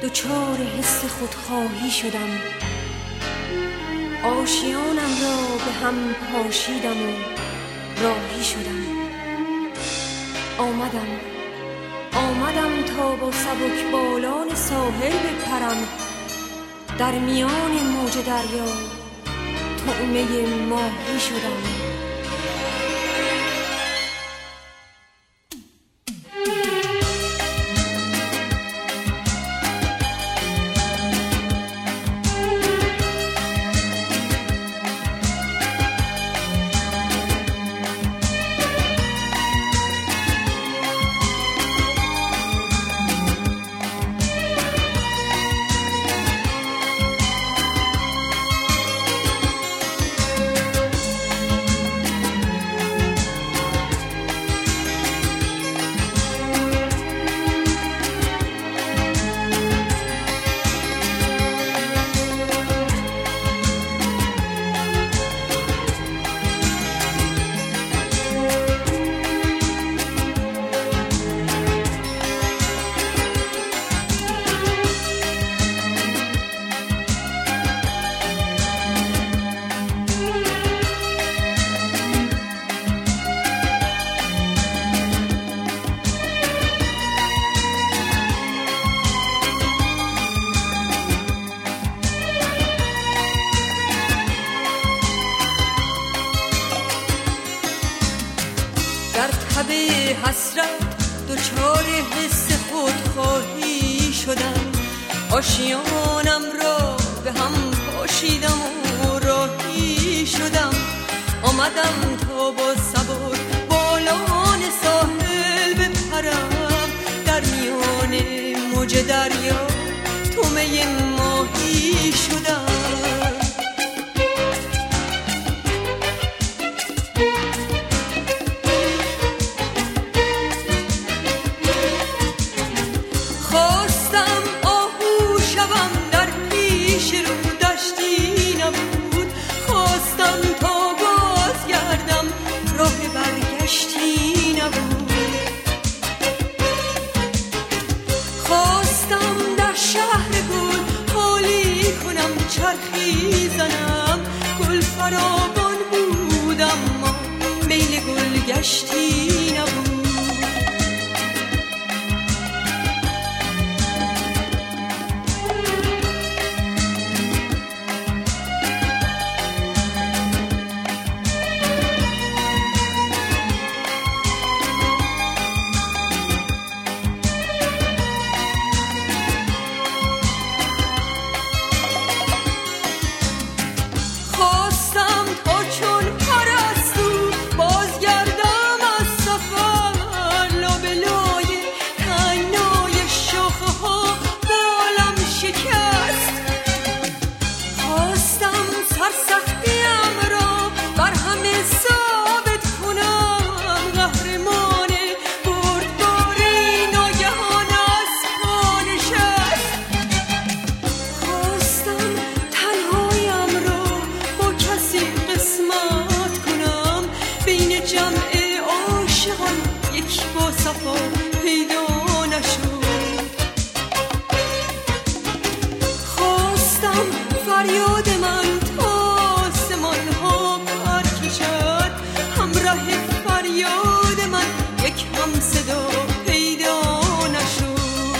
دچار حس خودخواهی شدم. آشیانم را به هم پاشیدم و راهی شدم. آمدم تا با سبک بالان ساحل بپرم، در میان موج دریا طعمه ماهی شدم. حسرت دچار حس خودخواهی شدم. آشیانم را به هم پاشیدم و راهی شدم. آمدم تا با سبک بالان ساحل بپرم، در میان موج دریا طعمه ماهی شدم. چرخی زنم گل فراوان بود اما میل گل گشتی نبود. فریاد من تا آسمان ها پر کشد، همراه فریاد من یک هم صدا پیدا نشد.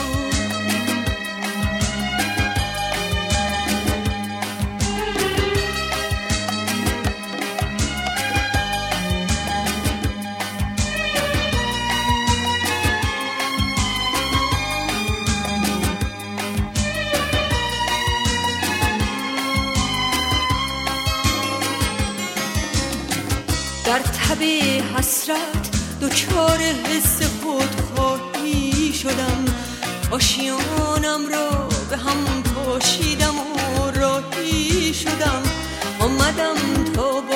در تب حسرت دچار حس خودخواهی شدم. آشیانم را به هم پاشیدم و راهی شدم. آمدم تا